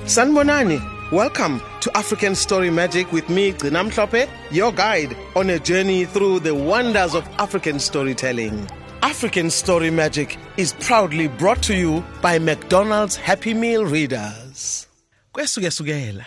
Sanbonani, welcome to African Story Magic with me, Gcinam Mhlophe, your guide on a journey through the wonders of African storytelling. African Story Magic is proudly brought to you by McDonald's Happy Meal Readers. Kwesukela.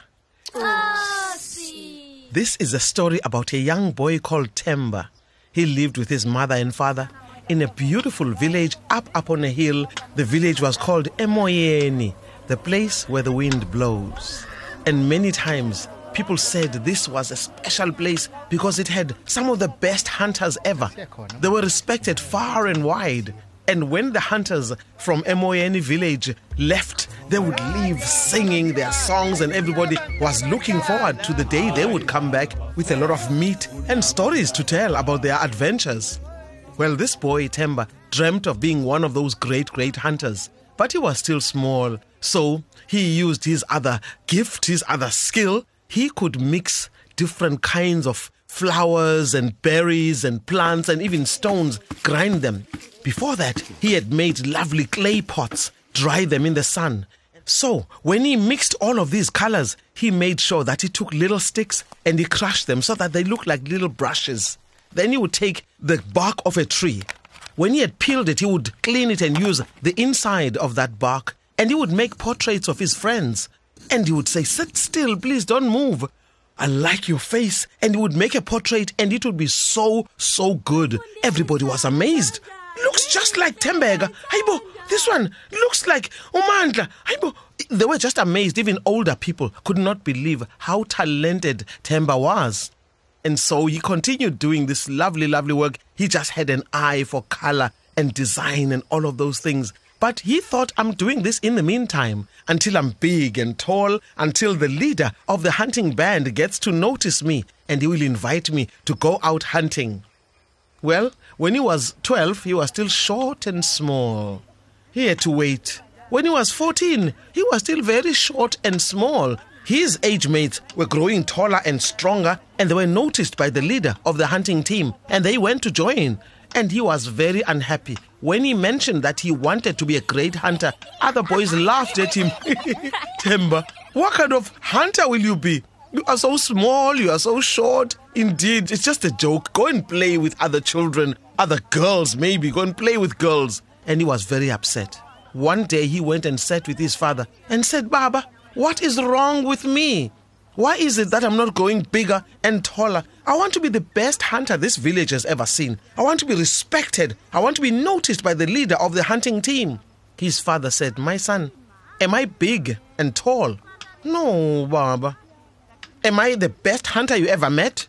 This is a story about a young boy called Themba. He lived with his mother and father in a beautiful village up on a hill. The village was called Emoyeni, the place where the wind blows. And many times, people said this was a special place because it had some of the best hunters ever. They were respected far and wide. And when the hunters from Emoyeni village left, they would leave singing their songs, and everybody was looking forward to the day they would come back with a lot of meat and stories to tell about their adventures. Well, this boy, Themba, dreamt of being one of those great hunters. But he was still small, so he used his other gift, his other skill. He could mix different kinds of flowers and berries and plants and even stones, grind them. Before that, he had made lovely clay pots, dry them in the sun. So, when he mixed all of these colors, he made sure that he took little sticks and he crushed them so that they looked like little brushes. Then he would take the bark of a tree. When he had peeled it, he would clean it and use the inside of that bark. And he would make portraits of his friends. And he would say, "Sit still, please don't move. I like your face." And he would make a portrait and it would be so good. Everybody was amazed. "Looks just like Themba. Hayibo, this one looks like Umandla. Hayibo." They were just amazed. Even older people could not believe how talented Themba was. And so he continued doing this lovely work. He just had an eye for color and design and all of those things. But he thought, I'm doing this in the meantime until I'm big and tall, until the leader of the hunting band gets to notice me and he will invite me to go out hunting. Well, when he was 12, he was still short and small. He had to wait. When he was 14, he was still very short and small. His age mates were growing taller and stronger, and they were noticed by the leader of the hunting team, and they went to join. And he was very unhappy. When he mentioned that he wanted to be a great hunter, other boys laughed at him. "Themba, what kind of hunter will you be? You are so small, you are so short." "Indeed, it's just a joke. Go and play with other children, other girls maybe. Go and play with girls." And he was very upset. One day he went and sat with his father and said, "Baba, what is wrong with me? Why is it that I'm not growing bigger and taller? I want to be the best hunter this village has ever seen. I want to be respected. I want to be noticed by the leader of the hunting team." His father said, "My son, am I big and tall?" "No, Baba." "Am I the best hunter you ever met?"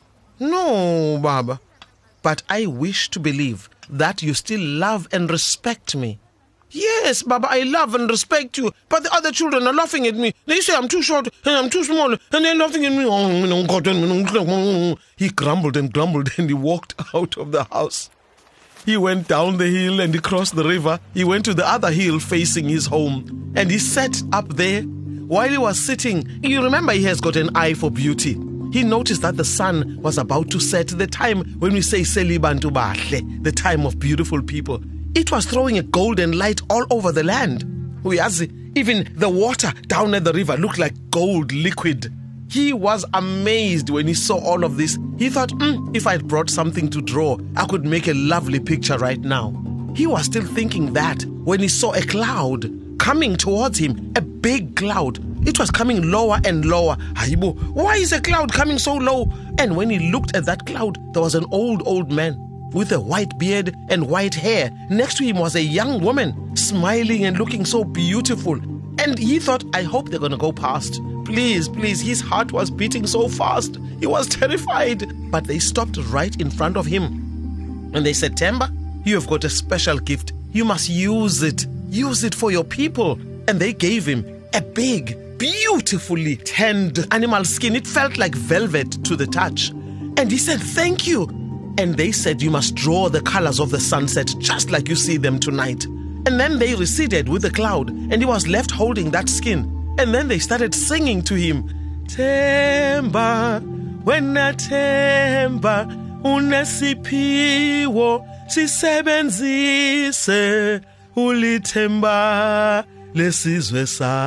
"No, Baba." "But I wish to believe that you still love and respect me." "Yes, Baba, I love and respect you, but the other children are laughing at me. They say I'm too short and I'm too small, and they're laughing at me." He grumbled and he walked out of the house. He went down the hill and he crossed the river. He went to the other hill facing his home, and he sat up there. While he was sitting, you remember he has got an eye for beauty. He noticed that the sun was about to set, the time when we say Selibantu Bahle, the time of beautiful people. It was throwing a golden light all over the land. Even the water down at the river looked like gold liquid. He was amazed when he saw all of this. He thought, if I'd brought something to draw, I could make a lovely picture right now. He was still thinking that when he saw a cloud coming towards him, a big cloud. It was coming lower and lower. Hayibo, why is a cloud coming so low? And when he looked at that cloud, there was an old man with a white beard and white hair. Next to him was a young woman, smiling and looking so beautiful. And he thought, I hope they're going to go past. Please. His heart was beating so fast. He was terrified. But they stopped right in front of him. And they said, "Themba, you have got a special gift. You must use it. Use it for your people." And they gave him a big, beautifully tanned animal skin. It felt like velvet to the touch. And he said, "Thank you." And they said, "You must draw the colors of the sunset just like you see them tonight." And then they receded with the cloud, and he was left holding that skin. And then they started singing to him, "Themba, wena Themba, unesiphiwo, sisebenzise, ulithemba lesizwe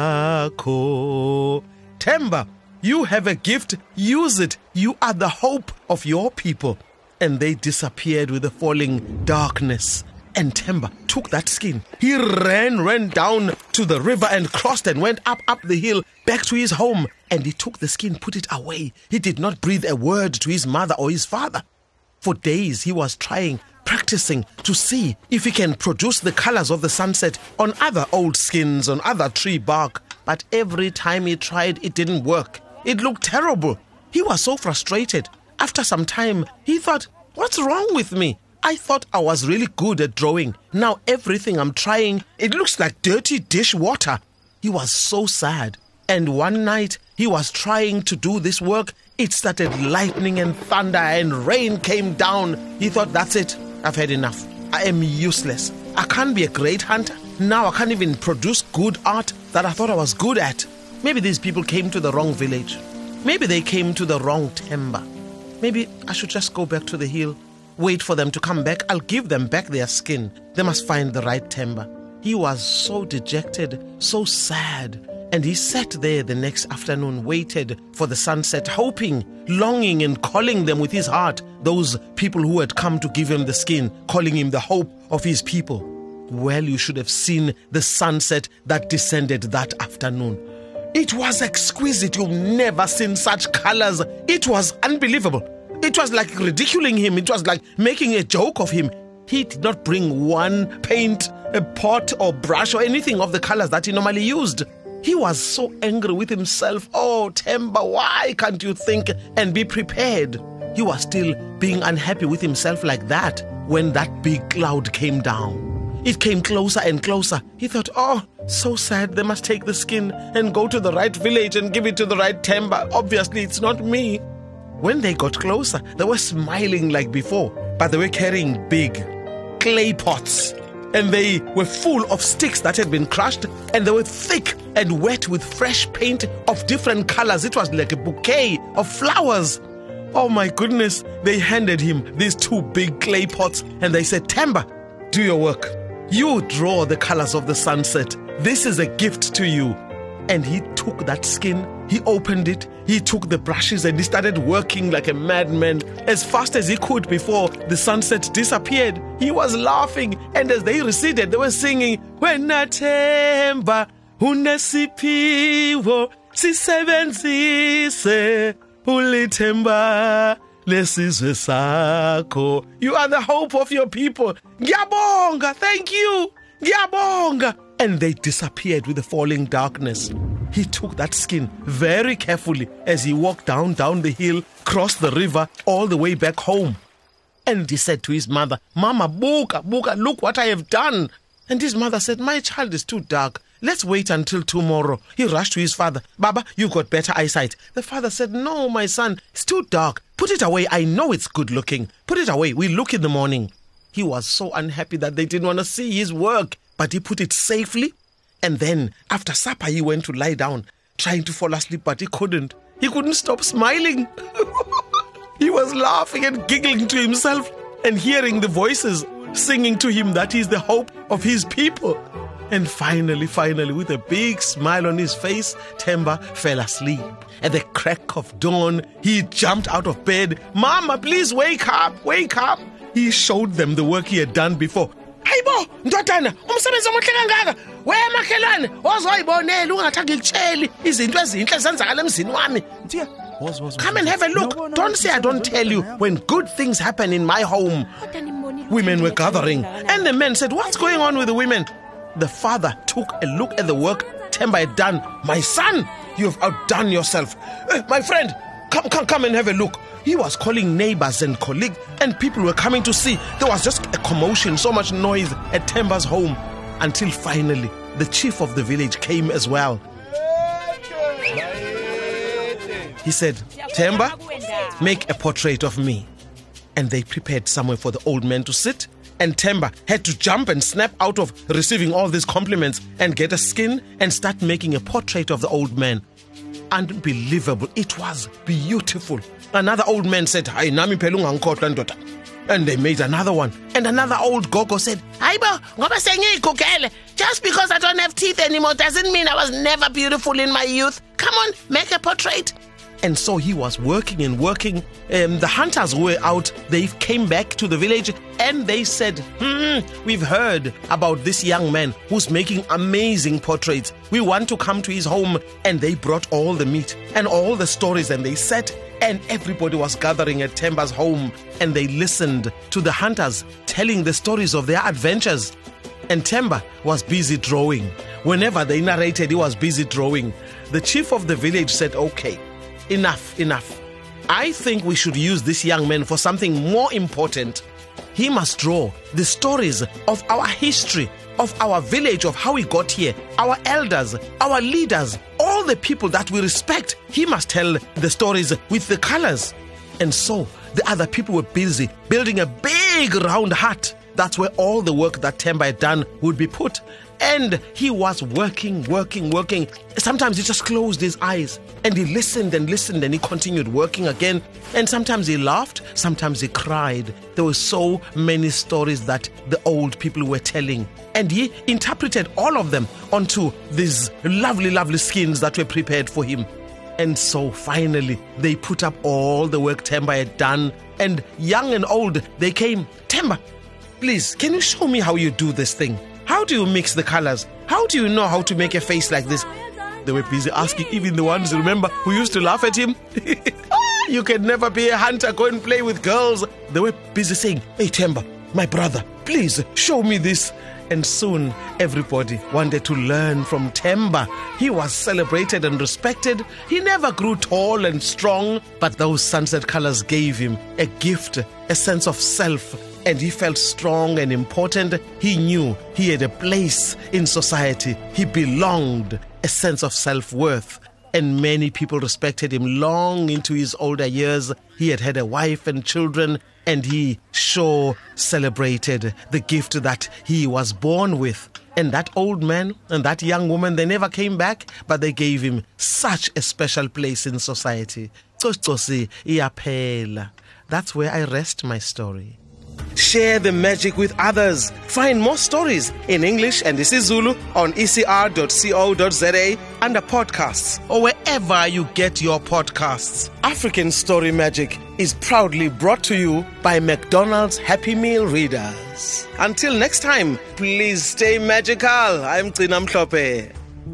sakho. Themba, you have a gift, use it. You are the hope of your people. And they disappeared with the falling darkness. And Themba took that skin. He ran down to the river and crossed and went up the hill back to his home. And he took the skin, put it away. He did not breathe a word to his mother or his father. For days he was practicing to see if he can produce the colors of the sunset on other old skins, on other tree bark. But every time he tried, it didn't work. It looked terrible. He was so frustrated. After some time, he thought, what's wrong with me? I thought I was really good at drawing. Now everything I'm trying, it looks like dirty dishwater. He was so sad. And one night, he was trying to do this work. It started lightning and thunder and rain came down. He thought, that's it. I've had enough. I am useless. I can't be a great hunter. Now I can't even produce good art that I thought I was good at. Maybe these people came to the wrong village. Maybe they came to the wrong Themba. Maybe I should just go back to the hill. Wait for them to come back. I'll give them back their skin. They must find the right Themba. He was so dejected, so sad. And he sat there the next afternoon, waited for the sunset, hoping, longing and calling them with his heart, those people who had come to give him the skin, calling him the hope of his people. Well, you should have seen the sunset that descended that afternoon. It was exquisite. You've never seen such colors. It was unbelievable. It was like ridiculing him. It was like making a joke of him. He did not bring one paint, a pot or brush or anything of the colors that he normally used. He was so angry with himself. Oh, Themba, why can't you think and be prepared? He was still being unhappy with himself like that when that big cloud came down. It came closer and closer. He thought, oh, so sad. They must take the skin and go to the right village and give it to the right Themba. Obviously, it's not me. When they got closer, they were smiling like before, but they were carrying big clay pots. And they were full of sticks that had been crushed, and they were thick and wet with fresh paint of different colors. It was like a bouquet of flowers. Oh my goodness. They handed him these two big clay pots, and they said, Themba, do your work. You draw the colors of the sunset. This is a gift to you. And he took that skin, he opened it, he took the brushes and he started working like a madman as fast as he could before the sunset disappeared. He was laughing, and as they receded, they were singing, Wena Themba, unesiphiwo, sisebenzise, ulithemba, lesizwe sakho. You are the hope of your people. Ngiyabonga, thank you. Ngiyabonga. And they disappeared with the falling darkness. He took that skin very carefully as he walked down the hill, crossed the river, all the way back home. And he said to his mother, Mama, buka, look what I have done. And his mother said, my child is too dark. Let's wait until tomorrow. He rushed to his father. Baba, you've got better eyesight. The father said, no, my son, it's too dark. Put it away. I know it's good looking. Put it away. We'll look in the morning. He was so unhappy that they didn't want to see his work. But he put it safely, and then after supper he went to lie down, trying to fall asleep, but he couldn't. He couldn't stop smiling. He was laughing and giggling to himself and hearing the voices singing to him that he's the hope of his people. And finally, with a big smile on his face, Themba fell asleep. At the crack of dawn, he jumped out of bed. Mama, please wake up. He showed them the work he had done before. Hayibo, ndodana, umsebenzi omuhle kangaka. Wena makhelwane, ozoyibonela ungathanga ngikutsheli izinto ezinhle zenzakala emzini wami. Come and have a look. Don't say I don't tell you when good things happen in my home. Women were gathering, and the men said, what's going on with the women? The father took a look at the work Themba had done. My son, you have outdone yourself. My friend, come and have a look. He was calling neighbors and colleagues, and people were coming to see. There was just a commotion, so much noise at Themba's home, until finally the chief of the village came as well. He said, Themba, make a portrait of me. And they prepared somewhere for the old man to sit, and Themba had to jump and snap out of receiving all these compliments and get a skin and start making a portrait of the old man. Unbelievable. It was beautiful. Another old man said, Hayi nami phela ungangikhohlwa ndoda. And they made another one. And another old gogo said, "Aibo, ngoba sengiyigugele. Just because I don't have teeth anymore doesn't mean I was never beautiful in my youth. Come on, make a portrait." And so he was working and working. The hunters were out. They came back to the village and they said, "We've heard about this young man who's making amazing portraits. We want to come to his home." And they brought all the meat and all the stories, and they sat, and everybody was gathering at Themba's home, and they listened to the hunters telling the stories of their adventures. And Themba was busy drawing. Whenever they narrated, he was busy drawing. The chief of the village said, "Okay, enough. I think we should use this young man for something more important. He must draw the stories of our history, of our village, of how we got here, our elders, our leaders, all the people that we respect. He must tell the stories with the colors." And so the other people were busy building a big round hut. That's where all the work that Themba had done would be put. And he was working. Sometimes he just closed his eyes and he listened and he continued working again. And sometimes he laughed, sometimes he cried. There were so many stories that the old people were telling. And he interpreted all of them onto these lovely skins that were prepared for him. And so finally, they put up all the work Themba had done. And young and old, they came, "Themba, please, can you show me how you do this thing? How do you mix the colors? How do you know how to make a face like this?" They were busy asking, even the ones, remember, who used to laugh at him. "You can never be a hunter, go and play with girls." They were busy saying, "Hey Themba, my brother, please show me this." And soon everybody wanted to learn from Themba. He was celebrated and respected. He never grew tall and strong, but those sunset colors gave him a gift, a sense of self, and he felt strong and important. He knew he had a place in society. He belonged, a sense of self-worth. And many people respected him long into his older years. He had a wife and children, and he sure celebrated the gift that he was born with. And that old man and that young woman, they never came back, but they gave him such a special place in society. Cocosi iyaphela. That's where I rest my story. Share the magic with others. Find more stories in English and isiZulu on ecr.co.za under podcasts or wherever you get your podcasts. African Story Magic is proudly brought to you by McDonald's Happy Meal Readers. Until next time, please stay magical. I'm Gcina Mhlophe.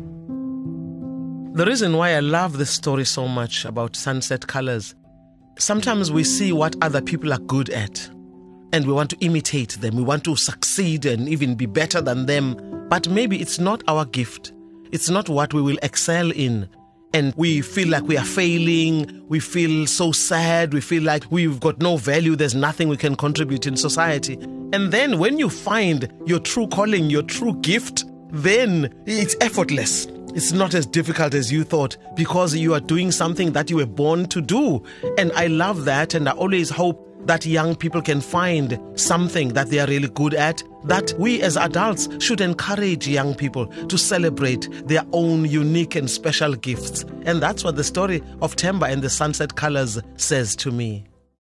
The reason why I love this story so much about sunset colors, sometimes we see what other people are good at, and we want to imitate them. We want to succeed and even be better than them. But maybe it's not our gift. It's not what we will excel in. And we feel like we are failing. We feel so sad. We feel like we've got no value. There's nothing we can contribute in society. And then when you find your true calling, your true gift, then it's effortless. It's not as difficult as you thought because you are doing something that you were born to do. And I love that. And I always hope that young people can find something that they are really good at, that we as adults should encourage young people to celebrate their own unique and special gifts. And that's what the story of Themba and the sunset colors says to me.